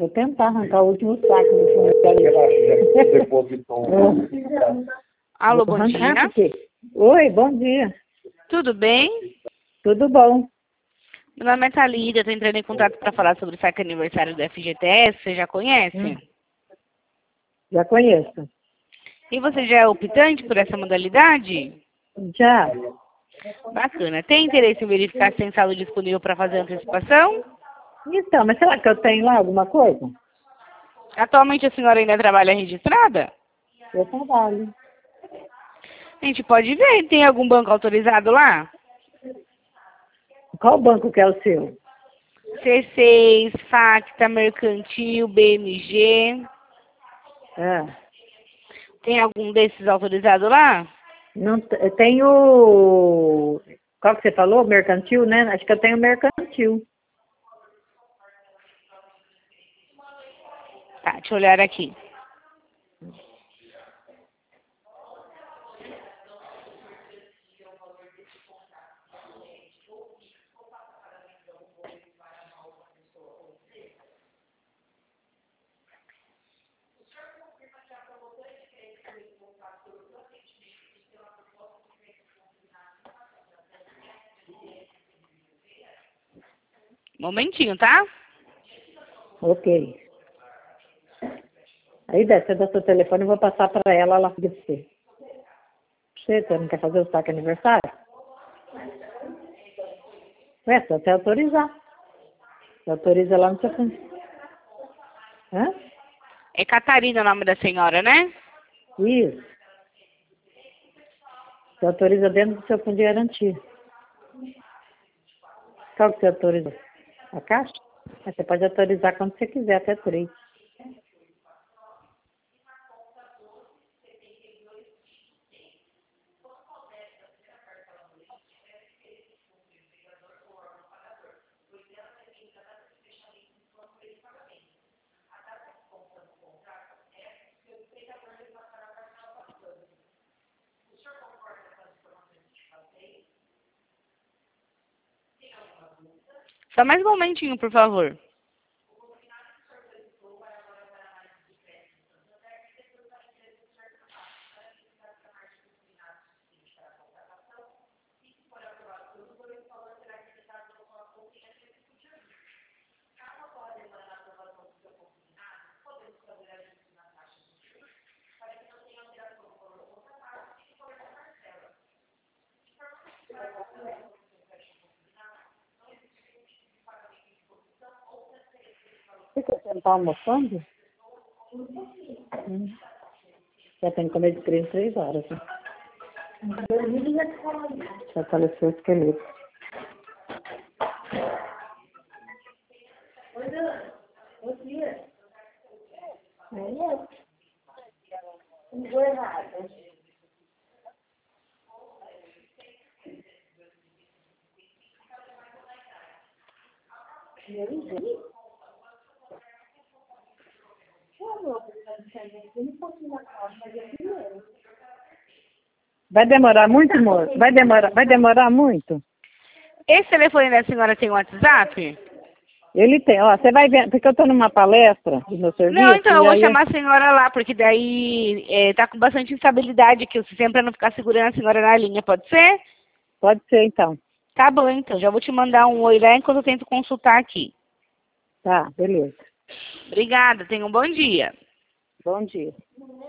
Vou tentar arrancar o último saco do fundo da lista. Depositou. Alô, bom dia. Oi, bom dia. Tudo bem? Tudo bom? Meu nome é Thalita, estou entrando em contato para falar sobre o saque aniversário do FGTS. Você já conhece? Já conheço. E você já é optante por essa modalidade? Já. Bacana. Tem interesse em verificar se tem saldo disponível para fazer antecipação? Então, mas será que eu tenho lá alguma coisa? Atualmente a senhora ainda trabalha registrada? Eu trabalho. A gente pode ver. Tem algum banco autorizado lá? Qual banco que é o seu? C6, Facta, Mercantil, BMG. Tem algum desses autorizado lá? Não, eu tenho... Qual que você falou? Mercantil, né? Acho que eu tenho mercantil. Tá, deixa eu olhar aqui. Momentinho, tá? Ok. Aí desce do seu telefone, eu vou passar para ela lá de você. Você não quer fazer o saque aniversário? Ué, só até autorizar. Você autoriza lá no seu fundo. Hã? É Catarina o nome da senhora, né? Isso. Você autoriza dentro do seu fundo de garantia. Qual que você autoriza? A caixa? Mas você pode autorizar quando você quiser, até 3. Só mais um momentinho, por favor. Você não está almoçando? Já tem que comer de 3 em 3 horas. Né? Já faleceu o esqueleto. Vai demorar muito, amor? Vai demorar muito? Esse telefone da senhora tem WhatsApp? Ele tem, ó, você vai ver, porque eu estou numa palestra do meu serviço. Não, então eu e vou aí chamar a senhora lá, porque daí tá com bastante instabilidade aqui o sistema para não ficar segurando a senhora na linha, pode ser? Pode ser, então. Tá bom, então. Já vou te mandar um oi lá enquanto eu tento consultar aqui. Tá, beleza. Obrigada, tenha um bom dia. Bom dia.